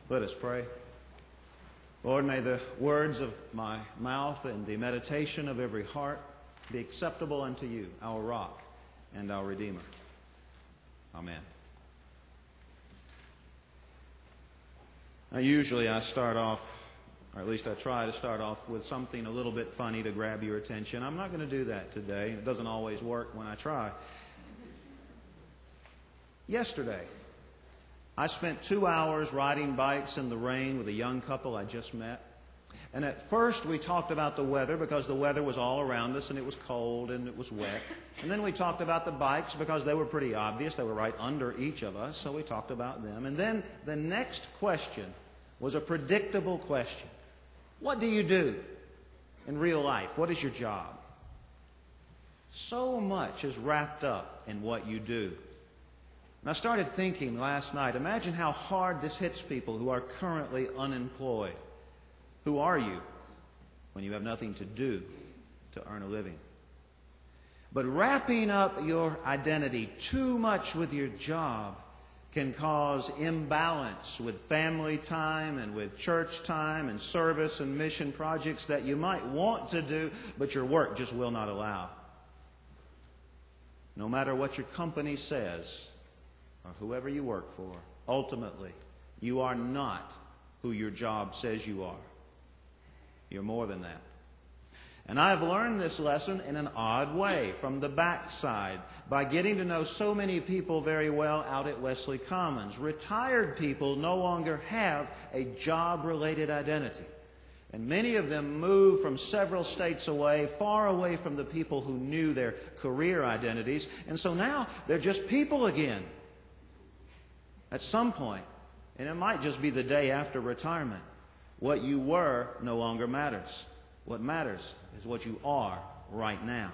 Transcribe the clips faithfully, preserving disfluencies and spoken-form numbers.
Let us pray. Lord, may the words of my mouth and the meditation of every heart be acceptable unto you, our rock and our Redeemer. Amen. Now, usually I start off, or at least I try to start off with something a little bit funny to grab your attention. I'm not going to do that today. It doesn't always work when I try. Yesterday, I spent two hours riding bikes in the rain with a young couple I just met. And at first we talked about the weather because the weather was all around us and it was cold and it was wet. And then we talked about the bikes because they were pretty obvious. They were right under each of us, so we talked about them. And then the next question was a predictable question. What do you do in real life? What is your job? So much is wrapped up in what you do. And I started thinking last night, imagine how hard this hits people who are currently unemployed. Who are you when you have nothing to do to earn a living? But wrapping up your identity too much with your job can cause imbalance with family time and with church time and service and mission projects that you might want to do, but your work just will not allow. No matter what your company says, or whoever you work for, ultimately, you are not who your job says you are. You're more than that. And I've learned this lesson in an odd way, from the backside, by getting to know so many people very well out at Wesley Commons. Retired people no longer have a job-related identity. And many of them moved from several states away, far away from the people who knew their career identities. And so now they're just people again. At some point, and it might just be the day after retirement, what you were no longer matters. What matters is what you are right now.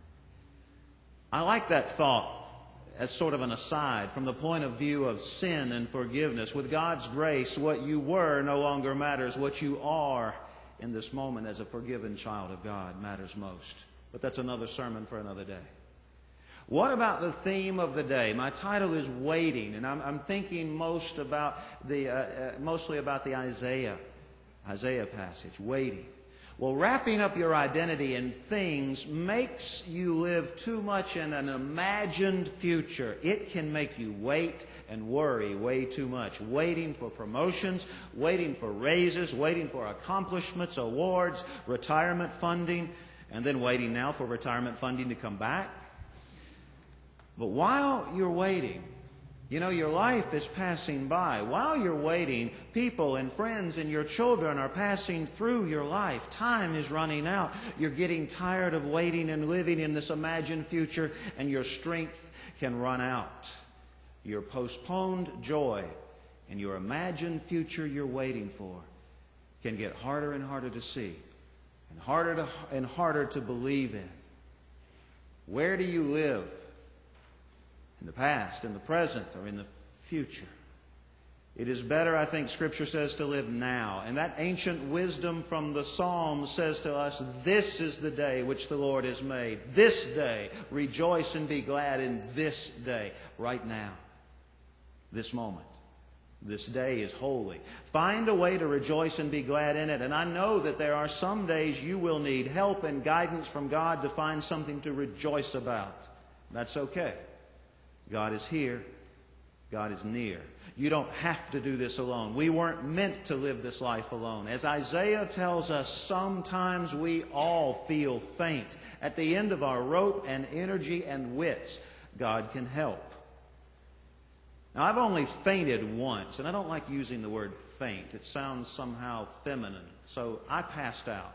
I like that thought as sort of an aside from the point of view of sin and forgiveness. With God's grace, what you were no longer matters. What you are in this moment as a forgiven child of God matters most. But that's another sermon for another day. What about the theme of the day? My title is Waiting, and I'm, I'm thinking most about the, uh, uh, mostly about the Isaiah, Isaiah passage, waiting. Well, wrapping up your identity in things makes you live too much in an imagined future. It can make you wait and worry way too much. Waiting for promotions, waiting for raises, waiting for accomplishments, awards, retirement funding, and then waiting now for retirement funding to come back. But while you're waiting, you know, your life is passing by. While you're waiting, people and friends and your children are passing through your life. Time is running out. You're getting tired of waiting and living in this imagined future, and your strength can run out. Your postponed joy and your imagined future you're waiting for can get harder and harder to see and harder to, and harder to believe in. Where do you live? In the past, in the present, or in the future? It is better, I think Scripture says, to live now. And that ancient wisdom from the Psalms says to us, this is the day which the Lord has made. This day, rejoice and be glad in this day, right now. This moment. This day is holy. Find a way to rejoice and be glad in it. And I know that there are some days you will need help and guidance from God to find something to rejoice about. That's okay. God is here. God is near. You don't have to do this alone. We weren't meant to live this life alone. As Isaiah tells us, sometimes we all feel faint. At the end of our rope and energy and wits, God can help. Now, I've only fainted once, and I don't like using the word faint. It sounds somehow feminine. So I passed out.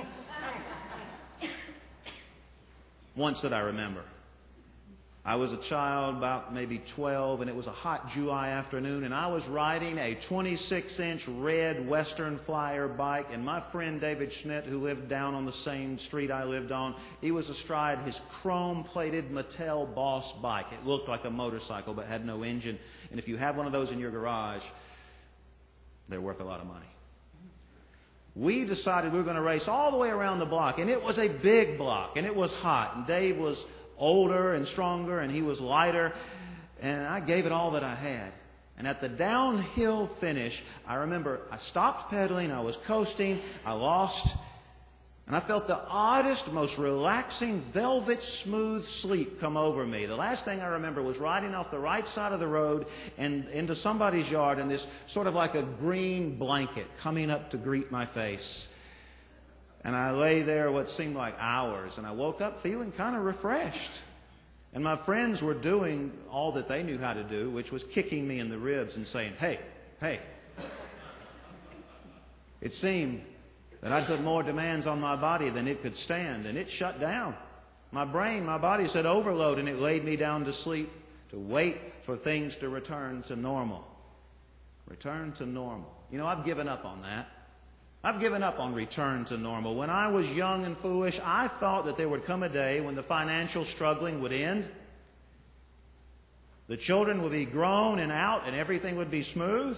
Once that I remember. I was a child, about maybe twelve, and it was a hot July afternoon, and I was riding a twenty-six inch red Western Flyer bike, and my friend David Schmidt, who lived down on the same street I lived on, he was astride his chrome-plated Mattel Boss bike. It looked like a motorcycle, but had no engine, and if you have one of those in your garage, they're worth a lot of money. We decided we were going to race all the way around the block, and it was a big block, and it was hot, and Dave was older and stronger, and he was lighter, and I gave it all that I had. And at the downhill finish, I remember I stopped pedaling, I was coasting, I lost, and I felt the oddest, most relaxing, velvet smooth sleep come over me. The last thing I remember was riding off the right side of the road and into somebody's yard, and this sort of like a green blanket coming up to greet my face. And I lay there what seemed like hours, and I woke up feeling kind of refreshed. And my friends were doing all that they knew how to do, which was kicking me in the ribs and saying, "Hey, hey." It seemed that I'd put more demands on my body than it could stand, and it shut down. My brain, my body said overload, and it laid me down to sleep, to wait for things to return to normal. Return to normal. You know, I've given up on that. I've given up on return to normal. When I was young and foolish, I thought that there would come a day when the financial struggling would end. The children would be grown and out and everything would be smooth.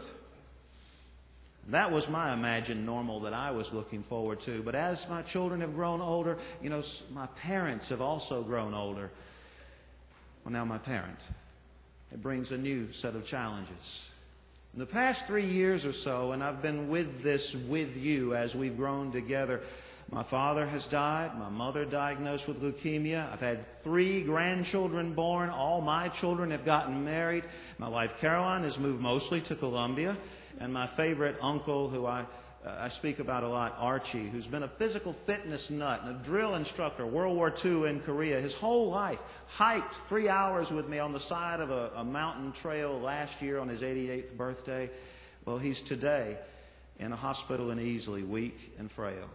That was my imagined normal that I was looking forward to. But as my children have grown older, you know, my parents have also grown older. Well, now my parent. It brings a new set of challenges. In the past three years or so, and I've been with this with you as we've grown together, my father has died, my mother diagnosed with leukemia, I've had three grandchildren born, all my children have gotten married, my wife Caroline has moved mostly to Colombia, and my favorite uncle, who I, uh, I speak about a lot, Archie, who's been a physical fitness nut and a drill instructor, World War Two in Korea, his whole life, hiked three hours with me on the side of a, a mountain trail last year on his eighty-eighth birthday. Well, he's today in a hospital in Easley, weak and frail.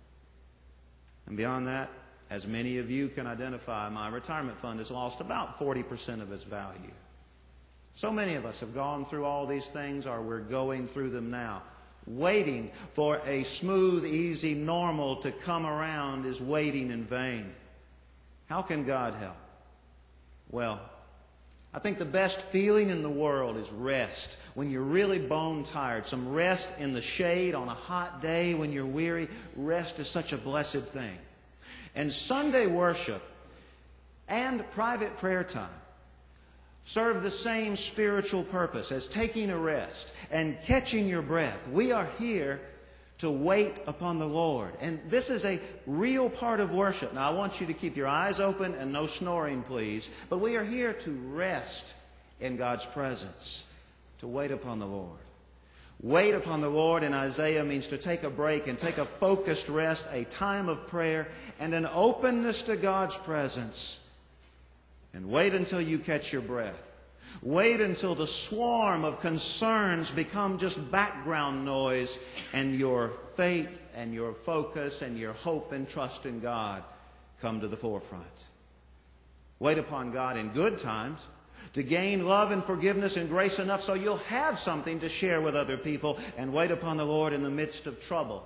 And beyond that, as many of you can identify, my retirement fund has lost about forty percent of its value. So many of us have gone through all these things, or we're going through them now. Waiting for a smooth, easy, normal to come around is waiting in vain. How can God help? Well, I think the best feeling in the world is rest. When you're really bone tired, some rest in the shade on a hot day when you're weary, rest is such a blessed thing. And Sunday worship and private prayer time serve the same spiritual purpose as taking a rest and catching your breath. We are here to wait upon the Lord. And this is a real part of worship. Now, I want you to keep your eyes open and no snoring, please. But we are here to rest in God's presence, to wait upon the Lord. Wait upon the Lord in Isaiah means to take a break and take a focused rest, a time of prayer, and an openness to God's presence. And wait until you catch your breath. Wait until the swarm of concerns become just background noise and your faith and your focus and your hope and trust in God come to the forefront. Wait upon God in good times to gain love and forgiveness and grace enough so you'll have something to share with other people, and wait upon the Lord in the midst of trouble.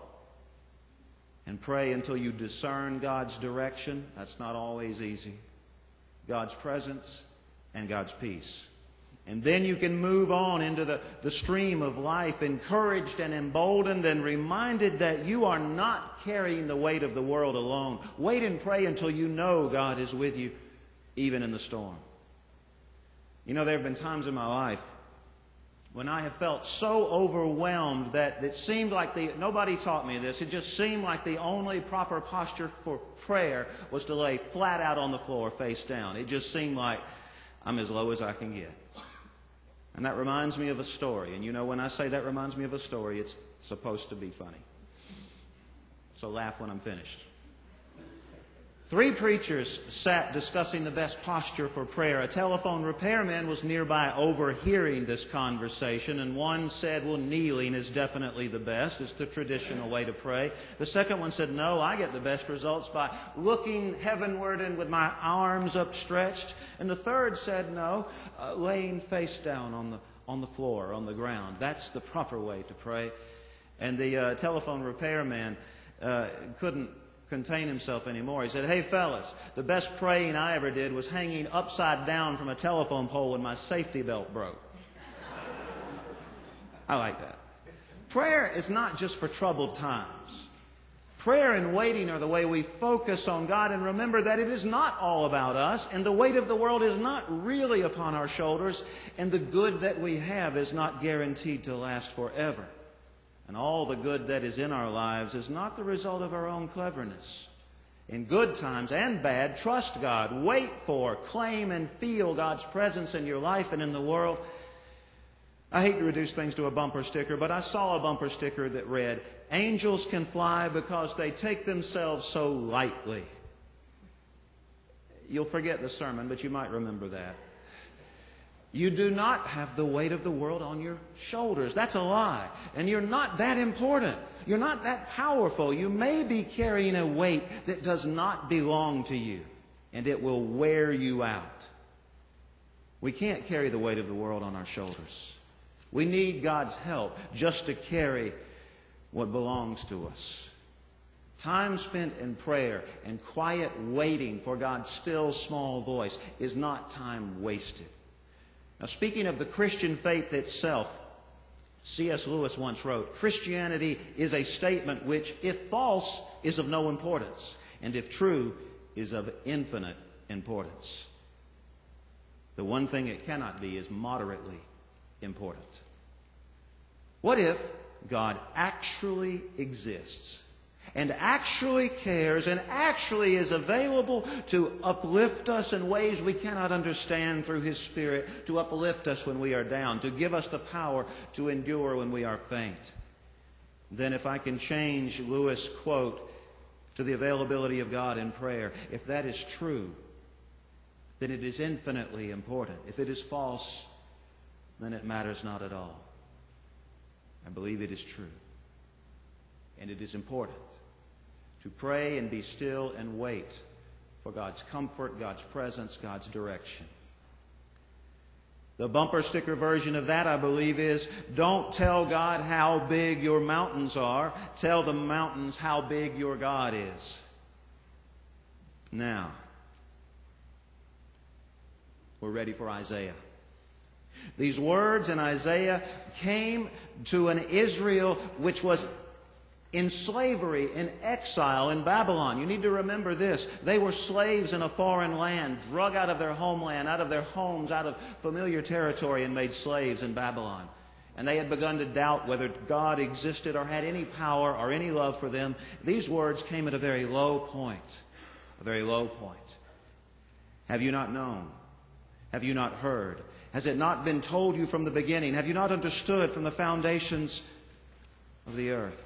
And pray until you discern God's direction. That's not always easy. God's presence and God's peace. And then you can move on into the, the stream of life, encouraged and emboldened and reminded that you are not carrying the weight of the world alone. Wait and pray until you know God is with you, even in the storm. You know, there have been times in my life when I have felt so overwhelmed that it seemed like the, nobody taught me this, it just seemed like the only proper posture for prayer was to lay flat out on the floor, face down. It just seemed like I'm as low as I can get. And that reminds me of a story. And you know, when I say that reminds me of a story, it's supposed to be funny. So laugh when I'm finished. Three preachers sat discussing the best posture for prayer. A telephone repairman was nearby overhearing this conversation, and one said, well, kneeling is definitely the best. It's the traditional way to pray. The second one said, no, I get the best results by looking heavenward and with my arms upstretched. And the third said, no, uh, laying face down on the, on the floor, on the ground. That's the proper way to pray. And the uh, telephone repairman uh, couldn't contain himself anymore. He said, hey fellas, the best praying I ever did was hanging upside down from a telephone pole when my safety belt broke. I like that. Prayer is not just for troubled times. Prayer and waiting are the way we focus on God and remember that it is not all about us, and the weight of the world is not really upon our shoulders, and the good that we have is not guaranteed to last forever. And all the good that is in our lives is not the result of our own cleverness. In good times and bad, trust God, wait for, claim, and feel God's presence in your life and in the world. I hate to reduce things to a bumper sticker, but I saw a bumper sticker that read, "Angels can fly because they take themselves so lightly." You'll forget the sermon, but you might remember that. You do not have the weight of the world on your shoulders. That's a lie. And you're not that important. You're not that powerful. You may be carrying a weight that does not belong to you, and it will wear you out. We can't carry the weight of the world on our shoulders. We need God's help just to carry what belongs to us. Time spent in prayer and quiet waiting for God's still small voice is not time wasted. Now, speaking of the Christian faith itself, C S Lewis once wrote, "Christianity is a statement which, if false, is of no importance, and if true, is of infinite importance." The one thing it cannot be is moderately important. What if God actually exists and actually cares and actually is available to uplift us in ways we cannot understand through His Spirit, to uplift us when we are down, to give us the power to endure when we are faint? Then if I can change Lewis' quote to the availability of God in prayer, if that is true, then it is infinitely important. If it is false, then it matters not at all. I believe it is true. And it is important to pray and be still and wait for God's comfort, God's presence, God's direction. The bumper sticker version of that, I believe, is, don't tell God how big your mountains are. Tell the mountains how big your God is. Now, we're ready for Isaiah. These words in Isaiah came to an Israel which was in slavery, in exile in Babylon. You need to remember this. They were slaves in a foreign land, drug out of their homeland, out of their homes, out of familiar territory, and made slaves in Babylon. And they had begun to doubt whether God existed or had any power or any love for them. These words came at a very low point. A very low point. Have you not known? Have you not heard? Has it not been told you from the beginning? Have you not understood from the foundations of the earth?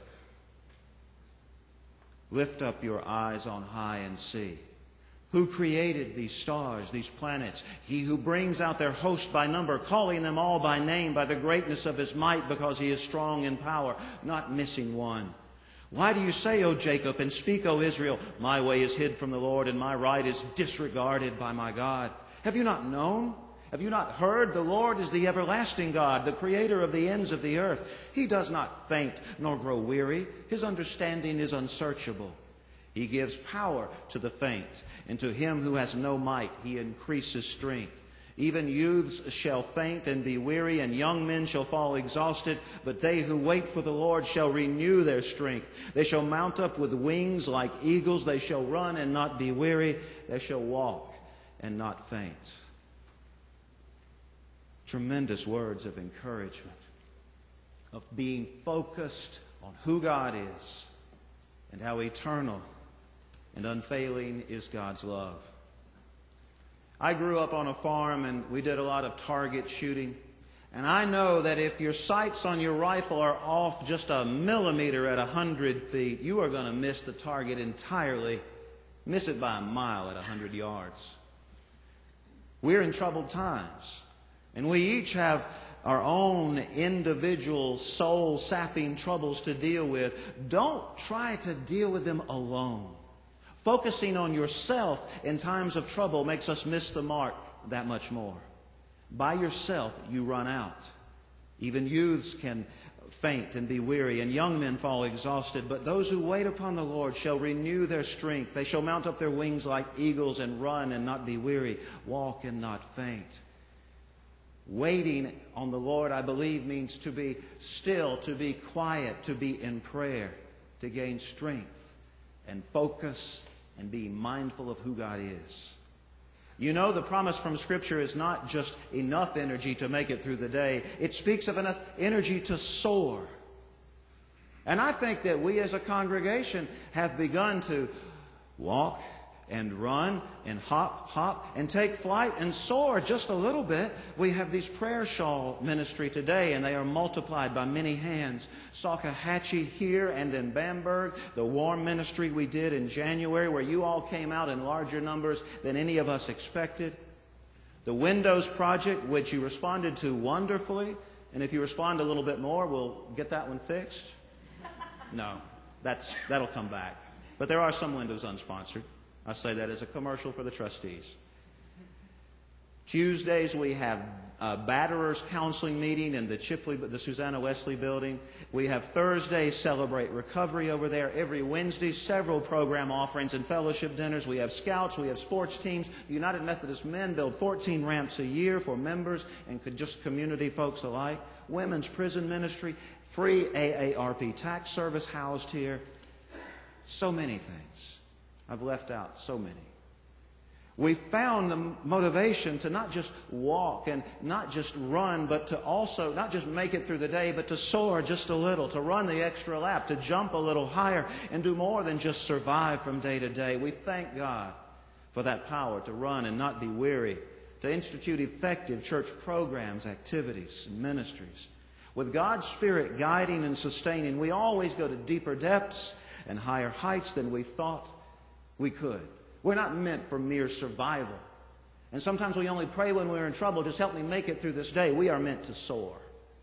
Lift up your eyes on high and see. Who created these stars, these planets? He who brings out their host by number, calling them all by name, by the greatness of His might, because He is strong in power, not missing one. Why do you say, O Jacob, and speak, O Israel, my way is hid from the Lord, and my right is disregarded by my God? Have you not known? Have you not heard? The Lord is the everlasting God, the creator of the ends of the earth. He does not faint nor grow weary. His understanding is unsearchable. He gives power to the faint, and to him who has no might He increases strength. Even youths shall faint and be weary, and young men shall fall exhausted. But they who wait for the Lord shall renew their strength. They shall mount up with wings like eagles. They shall run and not be weary. They shall walk and not faint. Tremendous words of encouragement, of being focused on who God is and how eternal and unfailing is God's love. I grew up on a farm and we did a lot of target shooting. And I know that if your sights on your rifle are off just a millimeter at a hundred feet, you are going to miss the target entirely, miss it by a mile at a hundred yards. We're in troubled times. And we each have our own individual soul-sapping troubles to deal with. Don't try to deal with them alone. Focusing on yourself in times of trouble makes us miss the mark that much more. By yourself, you run out. Even youths can faint and be weary, and young men fall exhausted. But those who wait upon the Lord shall renew their strength. They shall mount up their wings like eagles and run and not be weary, walk and not faint. Waiting on the Lord, I believe, means to be still, to be quiet, to be in prayer, to gain strength. and focus and be mindful of who God is. You know, the promise from Scripture is not just enough energy to make it through the day. It speaks of enough energy to soar. And I think that we as a congregation have begun to walk and run and hop, hop, and take flight and soar just a little bit. We have these prayer shawl ministry today, and they are multiplied by many hands. Salkehatchie here and in Bamberg, the warm ministry we did in January, where you all came out in larger numbers than any of us expected. The Windows Project, which you responded to wonderfully, and if you respond a little bit more, we'll get that one fixed. No, that's that'll come back. But there are some windows unsponsored. I say that as a commercial for the trustees. Tuesdays we have a batterers counseling meeting in the Chipley, the Susanna Wesley building. We have Thursdays Celebrate Recovery over there. Every Wednesday, several program offerings and fellowship dinners. We have scouts, we have sports teams. The United Methodist Men build fourteen ramps a year for members and just community folks alike. Women's prison ministry, free A A R P tax service housed here. So many things. I've left out so many. We found the motivation to not just walk and not just run, but to also not just make it through the day, but to soar just a little, to run the extra lap, to jump a little higher and do more than just survive from day to day. We thank God for that power to run and not be weary, to institute effective church programs, activities, and ministries. With God's Spirit guiding and sustaining, we always go to deeper depths and higher heights than we thought we could. We're not meant for mere survival. And sometimes we only pray when we're in trouble, just help me make it through this day. We are meant to soar.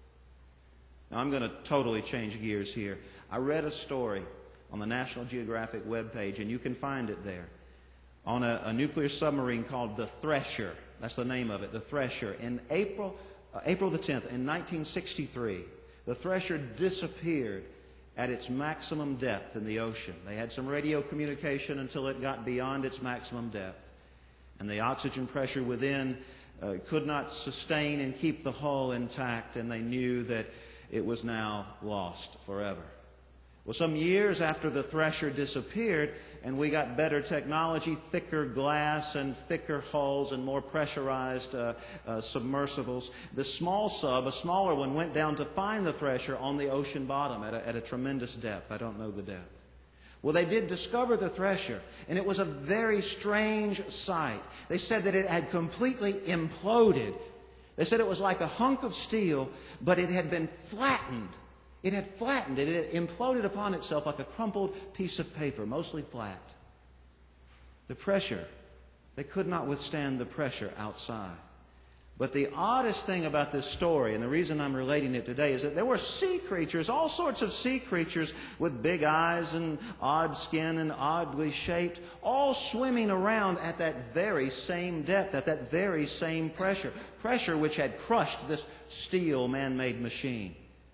Now I'm going to totally change gears here. I read a story on the National Geographic webpage, and you can find it there, on a, a nuclear submarine called the Thresher. That's the name of it, the Thresher. In April, uh, April the tenth, in nineteen sixty-three, the Thresher disappeared at its maximum depth in the ocean. They had some radio communication until it got beyond its maximum depth. And the oxygen pressure within uh, could not sustain and keep the hull intact, and they knew that it was now lost forever. Well, some years after the Thresher disappeared, and we got better technology, thicker glass and thicker hulls and more pressurized uh, uh, submersibles, the small sub, a smaller one, went down to find the Thresher on the ocean bottom at a, at a tremendous depth. I don't know the depth. Well, they did discover the Thresher, and it was a very strange sight. They said that it had completely imploded. They said it was like a hunk of steel, but it had been flattened. It had flattened. It had imploded upon itself like a crumpled piece of paper, mostly flat. The pressure, they could not withstand the pressure outside. But the oddest thing about this story, and the reason I'm relating it today, is that there were sea creatures, all sorts of sea creatures with big eyes and odd skin and oddly shaped, all swimming around at that very same depth, at that very same pressure. Pressure which had crushed this steel man-made machine.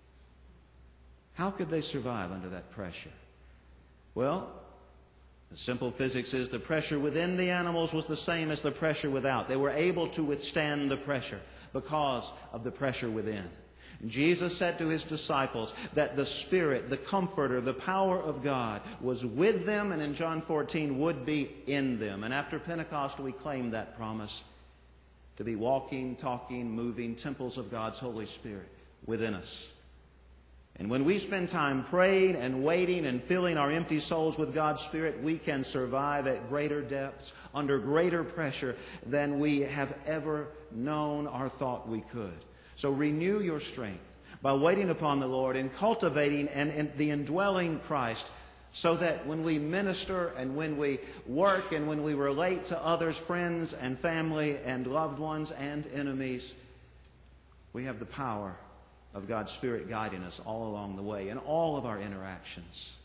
How could they survive under that pressure? Well, the simple physics is the pressure within the animals was the same as the pressure without. They were able to withstand the pressure because of the pressure within. Jesus said to his disciples that the Spirit, the Comforter, the power of God was with them, and in John fourteen would be in them. And after Pentecost, we claim that promise to be walking, talking, moving temples of God's Holy Spirit within us. And when we spend time praying and waiting and filling our empty souls with God's Spirit, we can survive at greater depths, under greater pressure than we have ever known or thought we could. So renew your strength by waiting upon the Lord and cultivating and, and the indwelling Christ, so that when we minister and when we work and when we relate to others, friends and family and loved ones and enemies, we have the power of God's Spirit guiding us all along the way in all of our interactions.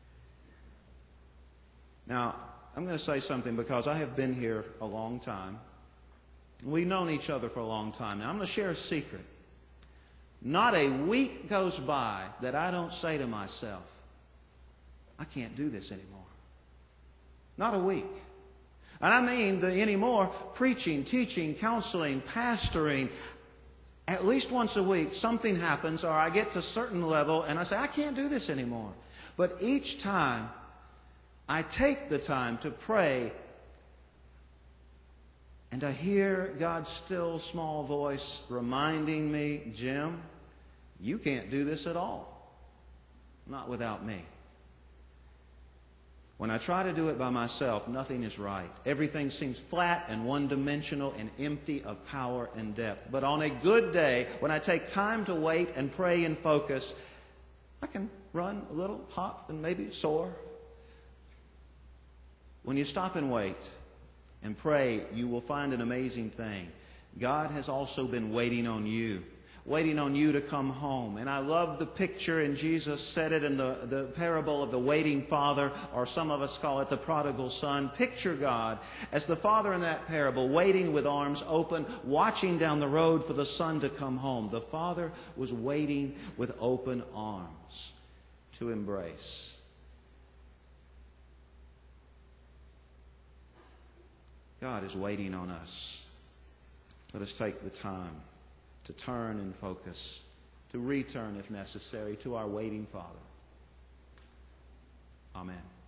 Now, I'm going to say something because I have been here a long time. We've known each other for a long time. Now, I'm going to share a secret. Not a week goes by that I don't say to myself, I can't do this anymore. Not a week. And I mean the anymore, preaching, teaching, counseling, pastoring. At least once a week, something happens, or I get to a certain level, and I say, I can't do this anymore. But each time, I take the time to pray, and I hear God's still small voice reminding me, Jim, you can't do this at all. Not without me. When I try to do it by myself, nothing is right. Everything seems flat and one-dimensional and empty of power and depth. But on a good day, when I take time to wait and pray and focus, I can run a little, hop, and maybe soar. When you stop and wait and pray, you will find an amazing thing. God has also been waiting on you. Waiting on you to come home. And I love the picture, and Jesus said it in the, the parable of the waiting father, or some of us call it the prodigal son. Picture God as the father in that parable, waiting with arms open, watching down the road for the son to come home. The father was waiting with open arms to embrace. God is waiting on us. Let us take the time to turn and focus, to return if necessary to our waiting Father. Amen.